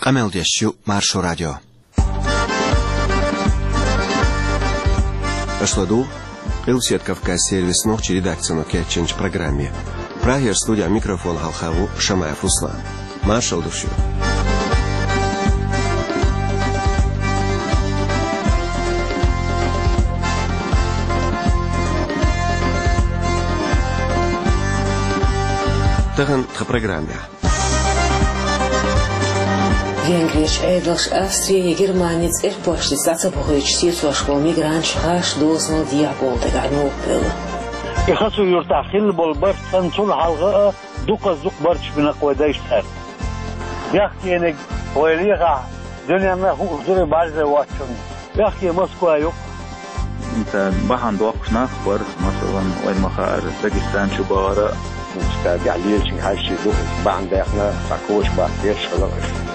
Qameldeshu Marsho Radio. Ашладу, Илсет Кавказ сервис ночи редакцию Кетченч программе. Прагер студия микрофон Халхаву Шамаев Руслан. Маршал душу. Таган в программе. Венгрияч Эйдлш Австрия Германец Эрпошти Сацапухович Сирсошкол мигрант Хаш Доснал Диаболда Ганопел. Я хочу юртахил болбар цанцул халга дуказук барч бина койдайштар. Яхтенег ойлига дөньяна хузуры базы вачун. Яхте Москва yok. انت بحن دوقنا خبر مثلا وين مخار داغستان شبارة مستعد عليه شيء هالشيء ده بعد احنا ساكوش باكيش خلاص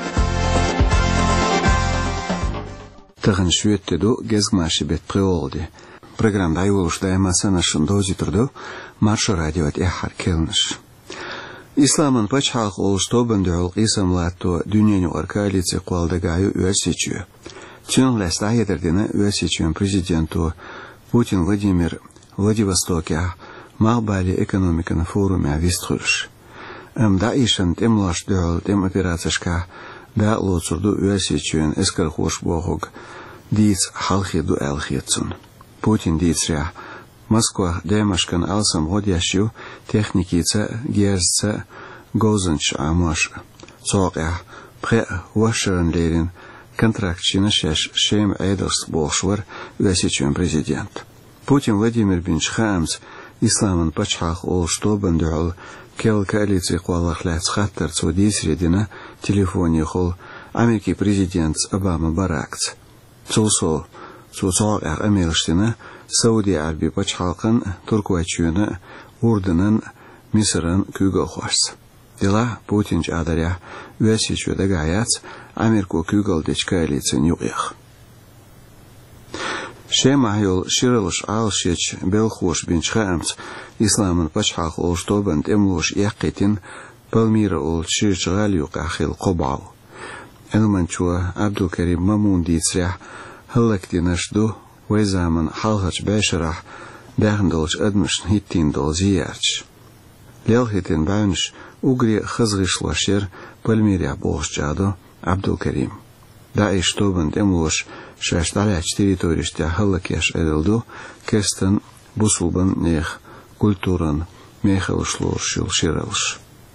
Таган шветтеду gezgmashi bet preoldi. Программа айволушда эмасана шындози турду Маршо радиот эхар келниш. Исламан пачхақ олштобандуул исамлатто дүниеню аркалице қуалдагаю уәсечу. Тюн ластайедердина уәсечуен президенту Путин Владимир Владивостоке мағбали экономиканы форуме авистрыш. Да ишан темлаш дуул тем операцияшка да лоцурду уәсечуен эскар хош бохуг диц халхиду элхитсун. Путин дицря Москва демашкан алсам годящу техникица герца гозанч амаш. Цоqя пре вашерен лерин контрактчина шем эйдерс болшвар уәсечуен президент. Путин Владимир Бинчхамс Исламан пачхақ ол штобандуул кел коалиции қуалахлят хаттер цудис редина телефоне хол Америки президент Обама Баракц. Цусо цуцоqя эмелштина Саудия Араби пачхақын Турквачуны Урдынын Мисырын күгі қуарс. Дела Путин адаря уәсечуді гаяц Америку күгілдеч коалициян юғиқ. Шемайол ширылыш алшеч белхош бинчхамс Исламын пачхақ ол штобанд эмлош яққетин Палмира ол ширчғалюқ ахил қобау. Элманчуа Абдулкарим Мамун дицря хыллактинашду ويزامن حالهج باشرح داخندولش أدمش هيتين دول زيارش. ليلهيتين باونش أغري خزغش لاشير بالميريا بوش جادو عبدالكريم. داعش توبند املوش شاش دالياج تريتوريش تيا هلكيش أدلدو كستن بوصوبن نيخ كولتورن ميخلش لورشيل شيرلش.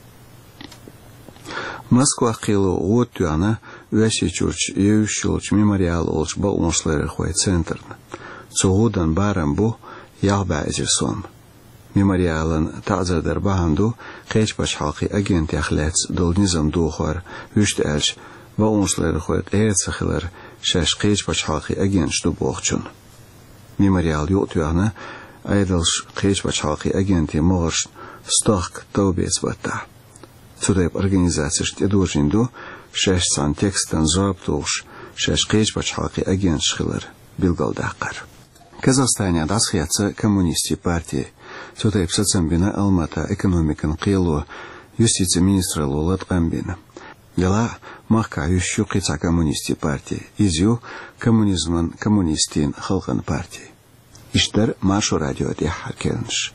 Москва қилу ғуттуяна уәсечурч еушілч мемориал олч ба умышлары хвай центрн. Цуғудан барам бу яғба әзірсон. Мемориалын ta'zirдар бағанду қечбач халқи агент яхләц дол низам духар үшті әлш ба умышлары хвай қейрцахилар шаш қечбач халқи агент шду боқчун. Мемориал юттуяна айдалш қечбач халқи агенти моғырш стохк таубец бата. Цудайб организация штедуржинду шашсан текстан заптулш шаш қечбач халқи агент шхилар билгалдақар. Казахстане дасхияцы коммунисти партии. Цудайб сацамбина Алмата экономикан қилу юстиция министра лолат қамбина. Яла маққа ющу қица коммунисти партии. Изю коммунизман коммунистин халқан партии. Иштар Маршо радио дехар келнш.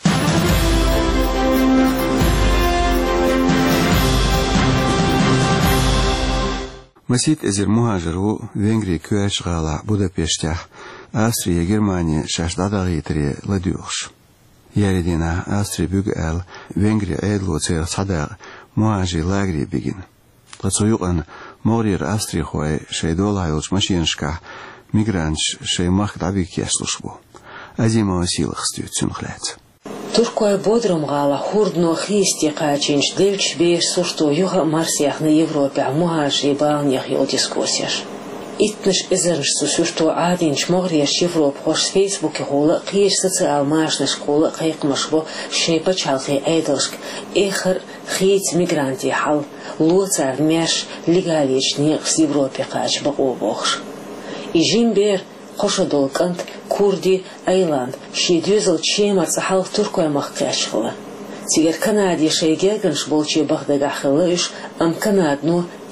Масид эзер мухажиру Венгрия күәш ғала Будапештях, Австрия, Германия шашдадағы етірі ладюғш. Яридина Австрия бүг әл Венгрия әйдлу цер садаг мухажи лагри бігін. Лацуюған моғрир Австрия хуай шайдол айылш машиншка мигранш шаймақ дабик яслуш бу. Азимова силах стю цюнхляц. Туркой бодром гала хурдно христи качинч дельч беш сушто юга марсиях на Европе а мугаш и балнях йол дискуссияш. Итнеш эзернш сушто адинч могриеш Европ хош с Фейсбуке хола киеш социал машны школа кайкмашбо шейпа чалхи эйдалшк эхар хейц мигранти хал лоцар меш легалични с Европе кач бақобохш. И жимбер Қошадол кант Курди Айланд шедюзел чемар сахал Туркой махкашхла. Тигер Канади шейгерганш болче бахдагахлыш ам Канадну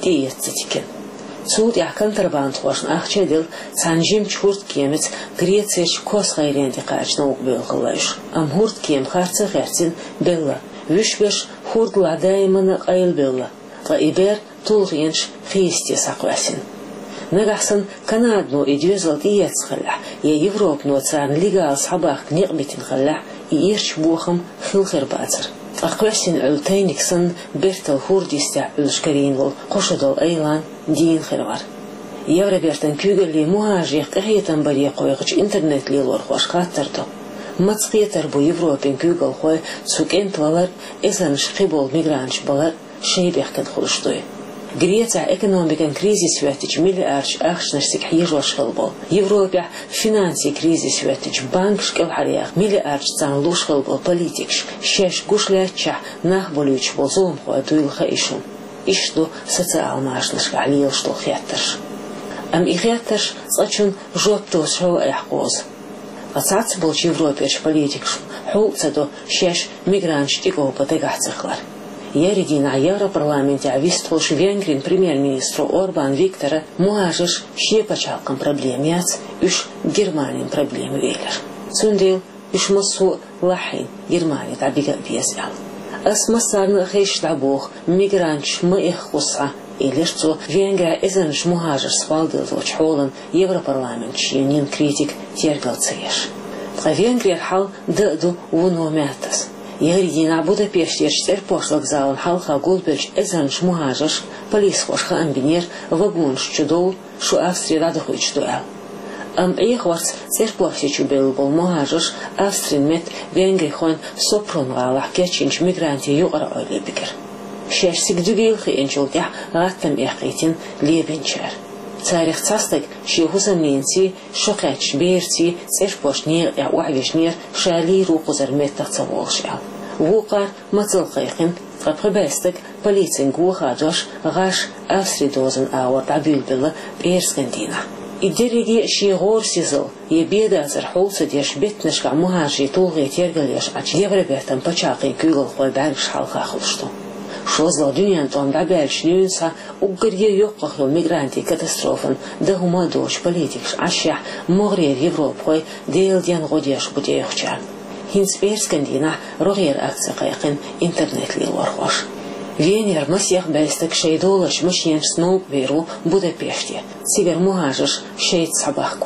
тиетцитикен. Цуд я контрабанд хошн ахчедил цанжим чурт кемец Грецияч кос хайренди качна угбел кылайш. Ам хурт кем харца херцин белла. Вишбеш хурт ладаймана айл белла. Ва ибер тулгенш христи саквасин. Нагасан Канадну и двезлт иецхалла, я Европну царн лигал сабах книгбитин халла и ирч бухам хилхербацер. Аквасин ультейниксон бертал хурдистя ульшкаринвол кошадол эйлан дин хервар. Евробертен кюгелли мухажих кахетан бари койгыч интернет лилор хошкаттырды. Мацкетер бу Европен кюгел хой цукентлалар эзан шхибол мигранч балар шейбехкен хулштой. Греция экономикан кризис вятич миллиард ахшнерсик хижош хылбол. Европа финанси кризис вятич банк шкел харях миллиард цан луш хылбол политикш. Шеш гушляча нахболюч болзом хуадуил хаишун. Ишту социал машнаш галил что хяттерш. Ам и хяттерш цачун жоптос шоу эхкоз. Ацац бол Европеш политикш. Хул цадо шеш мигранч тиго потегацехлар. Яридина Европарламенте авистолш Венгрин премьер-министру Орбан Виктора муажиш щепачалкам проблемяц уж Германин проблем велер. Цундел уж массу лахин Германии табига везял. Асмасарны хештабух мигранч мы их хуса илерцу Венгрия эзенш муажиш свалдыл лочхолан Европарламент чьянин критик тергалцееш. А Венгрия хал даду вуномятас. Яридина Будапеште Эрпорт вокзалын халха гулбельч эзанш муажиш полис хошха амбинер вагонш чудол шу Австрия радохуич дуэл. Ам эйхварц Эрпорте чубел бол муажиш Австрин мет Венгри хон сопрон галах кечинч мигранти югара ойлебикер. Шешсик дугейлхи энчултя гаттам эхитин лебенчер. Царих цастык шихусаменси шокач берси Эрпортнер я уавишнер шали рукузар меттахца волшал. Вукар мацылқайқин қапқыбәстік полицин гуахаджаш ғаш австридозын ауыр табюлбілі берскандина. Идереге шиғор сизыл, ебедазыр холсы деш бетнішқа мұхажи толғай тергілеш ач Европертан пачақин күгіл қой бәргіш халқа қылышту. Шозла дүниян тонда бәргіш нүйінса уггірге yoqqaqlu migranti катастрофын дағыма дош политикш ашя мұғрер Европ қой дейлден ғодеш бұде ұқчар. Хинц берскандина рогер акция қайқын интернет лил орхош. Венер масях бәлістік шейдолаш машинш сноуп веру Будапеште. Цивер муажиш шейд сабахку.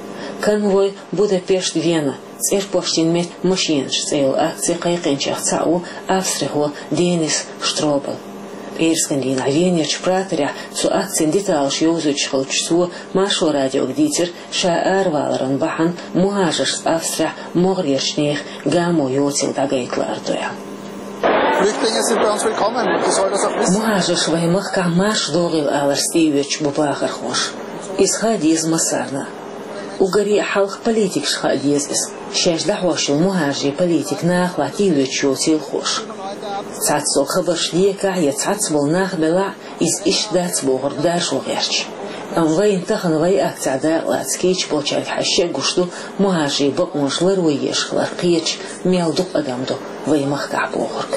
Конвой Будапешт-Вена. Церпоштин мет машинш цейл акция қайқынчах цау Австрихо Денис Штробл. Берскандина Венерч пратеря цу акцин деталш юзуч хылчсу машу радио гдитер ша арваларан бахан муажиш Австрия могрершнех гаму йотил дагайтлардуя. Flüchtlinge sind bei uns willkommen. Die soll das auch wissen. Муажиш ваймахка маш догил аларстивич бубахархош. Исхади из Масарна. Угари халх политик шхади из. Шеш дахошил муажи политик нахлативич йотил хош. Цацо хабашлика я цацбол нахбела из ишдацбогор дашугерч. Вай интахан вай акцада лацкич почак хаше гушту муажи бакмушлар вайешхлар қич мелдук адамду вай махкабогорк.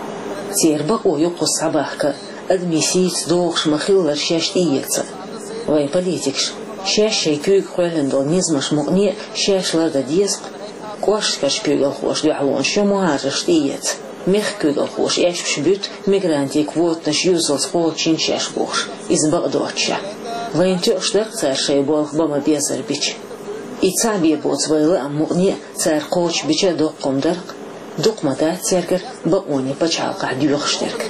Тербак ойуқу сабахка адмисиц доғш махиллар шештиекца. Вай политикш шешей күйг хуэлендол низмаш муғни шешларда деск кошкаш күйгал хош дуалон шо муажи штиец. Мех күйгал хош эшпш бют мигранти квотнаш юзал сполчин шешбогш из Багдоча. Вайнтё штак царшей болх бама безар бич. И цаби боц вайлы аммуғни цар коуч бича доққомдарқ. Докмата церкер баони пачалка дюхштерк.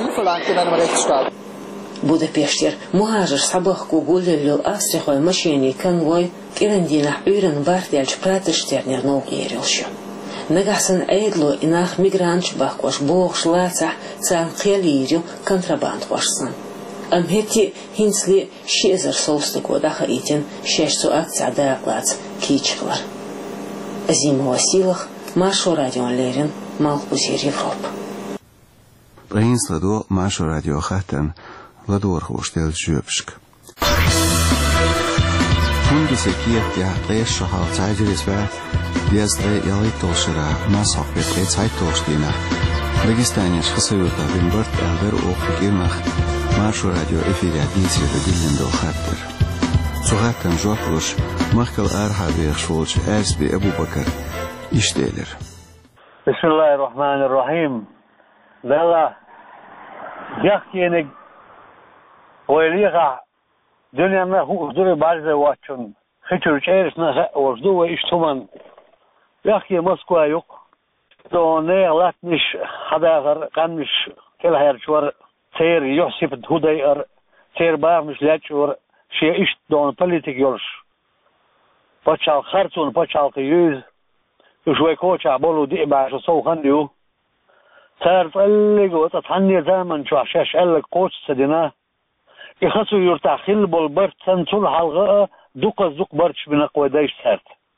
Будапештер муажиш сабахку гуллил Австрихой машини конвой кирандина үйрен бартельч пратыштернер ноугерилшо. Нагасан эйдло инах мигранч бахкош богш лаца цан қелирил контрабанд хошсан. Амхети хинсли шезар солстыко даха итин шешцу акция даяклац кичклар. Зимова силах Машу радио Лерин, Малхузир Европа. Принесла до Машу радио Хатен, Владорху штел Жюбшк. Фундисе киехтя леша хал цайдерисве, вездре ялай толшира, масах ветре цайтолштина. Дагестанеш хасаюта винборт элдер оху гирнах, ماشو راديو إفيريا ديزي بدلين دو خاطر صغاتن جوكلوش مخكل أرحى بيخشولش أزبي أبو بكر إشتيلر. بسم الله الرحمن الرحيم. لا يحكي إنك ويليغا دنيا ما هو أخدر بعض واتشون خيتر شيرس نخ وردوه إشتمان يحكي مسكوا يق دوني غلط مش حدا غر كان مش كل هيرشور سير يحسب الهداير سير بار مش لاتشور شيء إشت دون بوليتيك يورش بتشال خرطون بتشال قيوز وشوي كوتش عبولو دي بعش صوخنديو تعرف اللي قلت تحني زمن شو عشاش قالك كوتش سديناه يخصو يرتاحل بالبرت سنتول حلقة دوق الزوق برتش من قواديش سارت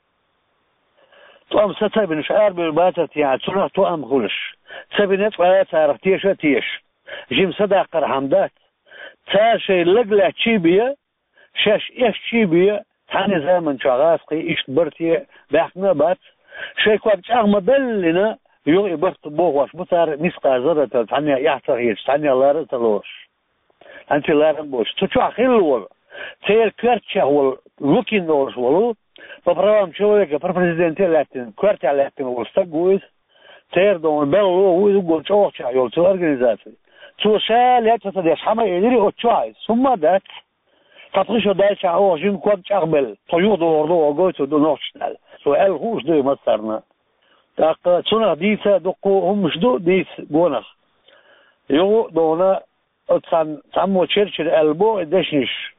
توام ستا بن شعر بالباتت يعني تروح توام خلش سبنت ولا تعرف تيش جيم صدق رحمدات تاشي لقلا تشيبيا شاش ايش تشيبيا تاني زمن شغاسقي ايش برتي بحنا بات شيء كوابش مدلنا يوغي برت بوغواش بطار مسقى زرة تاني يحتغيش تاني الله رتلوش أنت لا ربوش تشوف خيل تير كرتشة هو لوكين دورش ولو ببرام شوية كبرزيدنت لاتين كرتشة لاتين وستجوز تير دون بلو هو يقول شو شيء يقول شو أورجانيزاتي شو شال يتفضل حما يدري هو شايس ثم ذات تطريش دايش هو جيم كوب شغبل طيور دور وقوت ودنوشنال سؤال هوش ده مصدرنا تاق شنو ديسة دقو هم مش دو ديس جونخ يو دونا تعمو تشرشل ألبو دشنش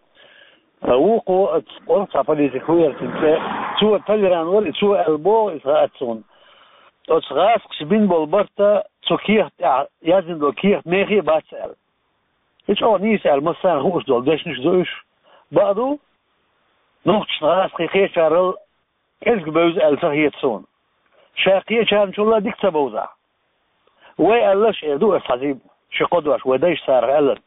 وقو قرصة بوليتيكوية سوى تلران ولي سوى ألبو إسراءتون أتغاسق بين بالبرتا سوكيخ يازن دو كيخ ميخي باتسأل إيش أو نيسأل مثلا خوش دول دشنش دوش بعدو نوختش غاسقي خيشارل إزق بوز ألفهيتسون شاقية كان شو الله ديك تبوزع ويقلش إدو إسحزيب شقدوش ودايش صار ألن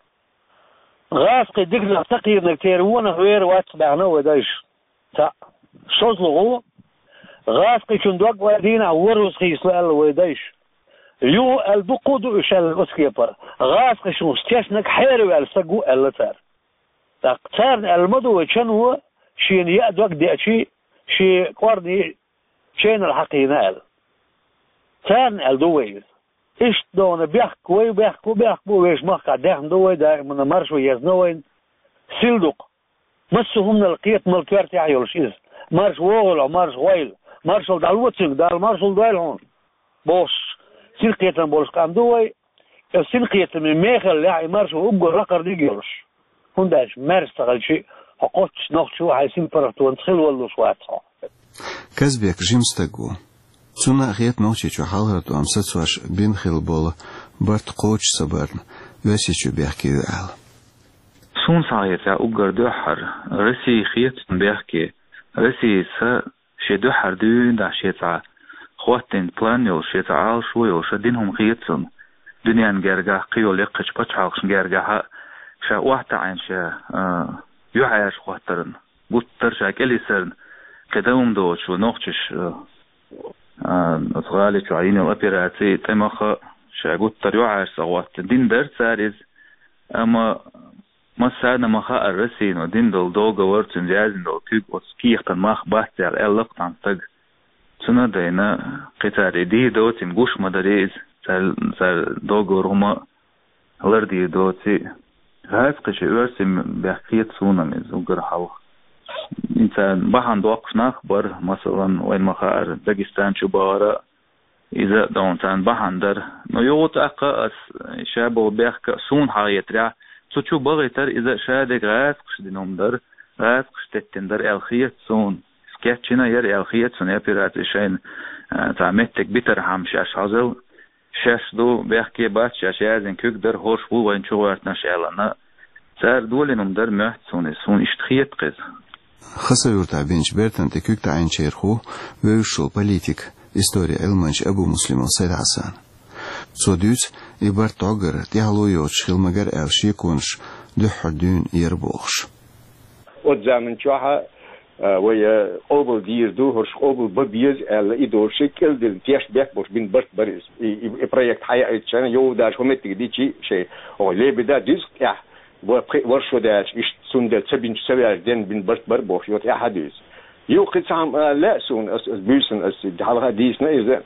غاسقي دقنا تقير نكتيرونه غير واتبعنا ودايش تا شوز لغو غاسقي كندوق ودينا ورس خيس لأل ودايش يو الدقودو إشال أسكيبر غاسقي شو استيشنك حيرو ألسقو ألتار تقتارن المدو وشان هو شين يأدوك دي شي قوارني شين الحقينة أل تارن الدويز إيش دون بيحكوا ويش مخ عدهم دوي دا من مرش ويزنوين سيلدق مسهم من القيت من الكارت يعيول شيز مرش وغل ومرش ويل مرشل دالوتسنج دال مرشل دويل هون بوش سيلقيت بوش قام دوي سيلقيت من ميخل يعني مرش وأبقى رقر ديجيولش هون داش مرس تغل شيء حقوتش نوخشو عايزين فرقتو نتخل ولو شواتها كذبك جيمستقو سونا غيت نوشي شو حالرتو أمساتواش بين خلبول برت قوش صبرن واسي شو بيحكي وعال سون صاير أوجر دوحر رسي خيت بيحكي رسي سا شي دوحر دون دا شي تاع خواتين بلان يول شي تاع شو يول شدينهم خيتهم دنيا نجرجع قيو لقش بتشعقش نجرجع شا واحد عين شا يعيش خواترن قلت ترجع كلي سرن كدوم دوش ونوختش أصغالي شو عيني وأبيراتي تمخ شاقوت تريو عاش صوات دين درت ساريز أما ما سادنا مخا الرسين ودين دول دوغا ورتن جازن دول كيك وسكيخ تنماخ باحتي على ألق تنطق سنة دينا قتاري دي دوتين قوش مدريز سال دوغا ورهما هلردي دوتي هاسقش ارسم بحكيت سونا من زوجر حوخ إنسان بحن دوقف نخبر مثلا وين مخار داغستان شبارة إذا دونتان بحن در نيوت أقاس شابه بيحك سون حايت رع تشو بغيتر إذا شادك غاسقش دينهم در غاسقش تتندر الخيت سون سكتشنا ير الخيت سون يبيرات شين تعمتك بيتر حمش أشعزل شاش دو بيحكي باتش أشيازن كوك در هوش بو وين شوارتنا شعلنا سار دولنهم در مهت سون اشتخيت قز خاصة يرتع بينش بيرتن تكوك تعين شيرخو ويشو بوليتيك история элманч أبو مسلم سيد حسن صديق إبر تعجر تيهلو يوتش خلمجر ألشي كونش دحدون يربوخش قدامن شوها ويا أول دير دو هرش أول ببيز على إدور شكل دل تيش بيك بوش بين برت بريس البروجكت حياة شان يو داش هم تقدي شيء أو ليه بدا ديسك يا ورشو داش إيش سندل تبين سوير دين بين بر بوش يوت أحدث يوقد سام لا سون أس بيسن أس حالها ديسنا إذا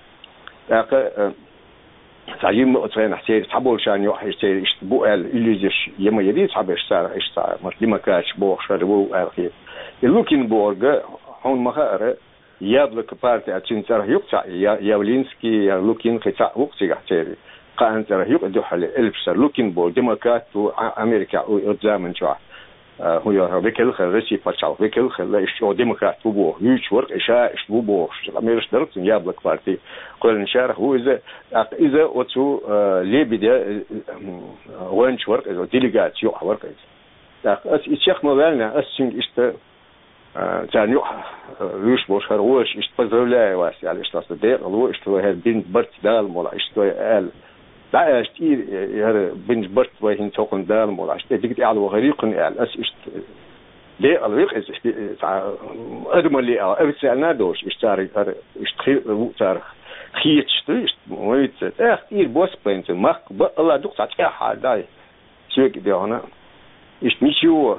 تعليم أترين حسير حبول شان يوحش سير يشتبو إليزش يما يدي صعبش صار إيش صار مثل ما كاش بوش شربو أخير اللوكين بورج هون مخارة يابلك بارتي أتشين ترى يقطع ياولينسكي لوكين قطع وقتي حسير قان ترى يقدو حل إلبسر لوكين بورج ديمقراط وأمريكا وإقدام شو هو يهربكل خلصي بتشاو بكل خلص شو ديمقراط بوه يوش ورق إشاء إش بوه أمريكا درت يابلك بارتي قل نشارك هو إذا أتو ليه بدأ وينش ورق إذا ديليجات يوح ورق إذا إيش مالنا أسين إشت تاني يوش بوش هروش إشت بزرلا واسع على إشت أصدق الله إشت هو بين برت دال مولا إشت قال لا إشتير يهر بين برت وين توقن دال مولا إشت ديك على وغريقن قال أس إشت ليه الويق إز أدمن ليه أبتسألنا دوش إشتاري إشت خير تاريخ خيت شتريش مويت كتير بوس بنت ما الله دكتور تاعها داي شو كده هنا إيش نشوف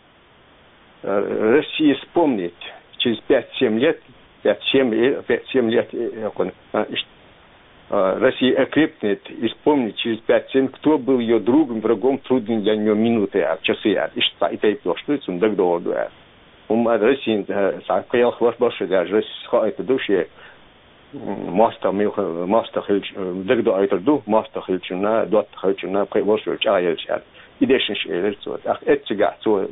Россия вспомнит через 5-7 лет, 5-7 лет, Россия окрепнет и вспомнит через 5-7, кто был ее другом, врагом, трудным для нее минуты, часы, и что это что это догдорду. Россия, сказал хвост больше даже, это души, маста хилч, догдо айтерду, маста хилчуна, дот хилчуна, больше чаялч, и дешнш эльцо, это сега, то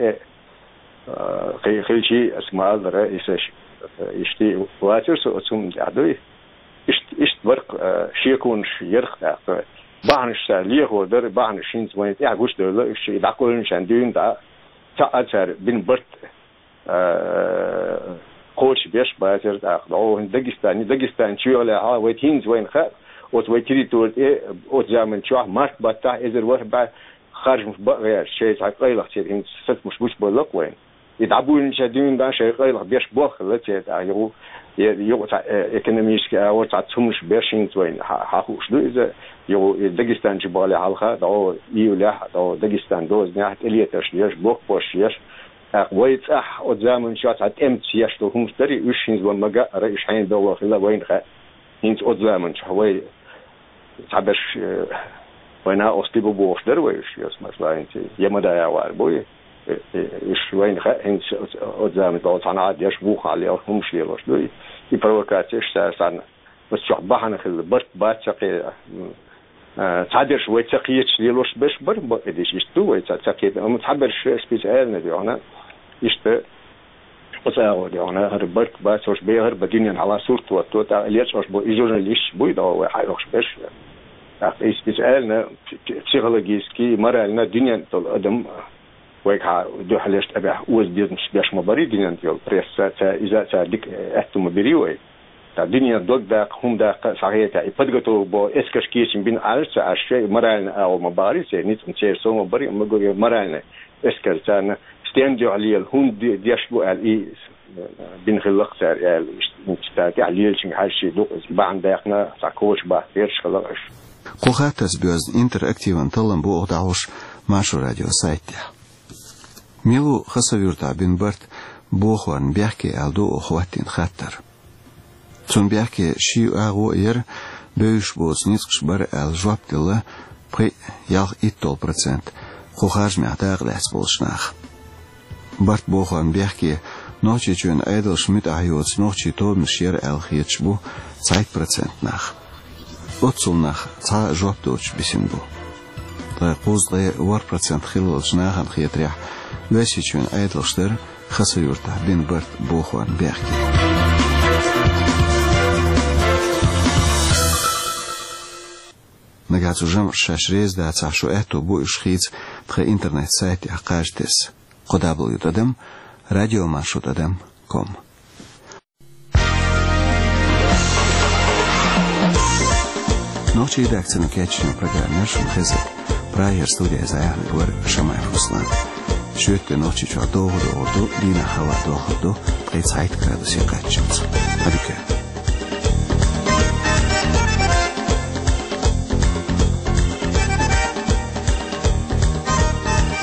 خيلشي اسماء الرئيس يشتي واتر سوتم عدوي إشت برق شيكون يرخ بعنش ليه هو در بعنشين زمان يعجوش دولة إيش يدعكون شندين دا تأثر بين برت قوش بيش باتر دا أو داغستان شو ولا ويتين زمان خا وتويتري تقول زمان شو مارك بتاع إذا واحد خارج بقى شيء عقيلة شيء إن ست مش بقولك وين يدعبون شادين ده شيء قيلة بيش بوخ لا شيء يو إقتصاديش أو تعتمش بيشين وين حاخوش ده إذا يو داغستان جبالي حالها ده يوله ده داغستان دوز نهت إليه تشليش بوخ بوشيش ويت قدامن شو تعتمش ده هم تري وشين وين مجا رئيس حين ده خلا وين خا هنت قدامن شوي تعبش وأنا أصلي ببوش درويش يسمع سلاين يمدا يا واربوي إيش وين خا هنت قدام ده أنا عاد يشبوخ عليه هم شيء ليش دوي يبروكاتيش سان بس شو بحنا خل برت بات شقي تعدش ويتقيتش ليش بس بر إديش يستوي تقيت أم تعبرش سبيشال نبي أنا يشت وتعود أنا هربت بات وش بيهر بديني على صورته وتوتا ليش وش بو يجورناليش بوي ده وحيروش بس سبيشالنا بسيكولوجيسكي مرالنا دنيا الأدم ويكها دو حلشت أبيع وزديد مش بيش مباري دنيا تيول بريس إذا تديك أهتم بريوي تا دنيا دوك داق هم داق صحيح تا يبدقتو بو إسكش كيشين بين عالس عشرة مرالنا أو مباري سينيت نشير سو مباري مقول مرالنا إسكش تانا استيندو عليه هم ديشبو على بين خلق سار يعني مستاك عليه شيء حاجة دوك بعد داقنا ساكوش بعيرش خلاص قوخاتس بيوز интерактивен талын бу одауш машу радио сайте. Милу хасавюрта бин барт бохван бяхке алду охватин хаттар. Цун бяхке ши агу ер бөйш боз нискш бар ал жваптыла при яг 100%. Қохаж мятаг ләс болшнах. Барт бохван бяхке ночи чун айдл шмит айоц ночи то мшер ал хичбу 100% нах. Отцунах ца жвапточ бисинбу. Та қозлай 1% хилолчнахан хитрях весичун айдлштер хасаюрта бин барт бохван бяхки. Нагацужам шашрез да цашу эту бу ишхиц тха интернет сайт яқажтес. www.radiomarshut.com Ночи редакцию кечную программу Шумхезет. Прайер студия Заян Гуэр Шамаев Руслан. Шуетте ночи чуа долго до орду, дина хава долго до 30 градусов качется. Адуке.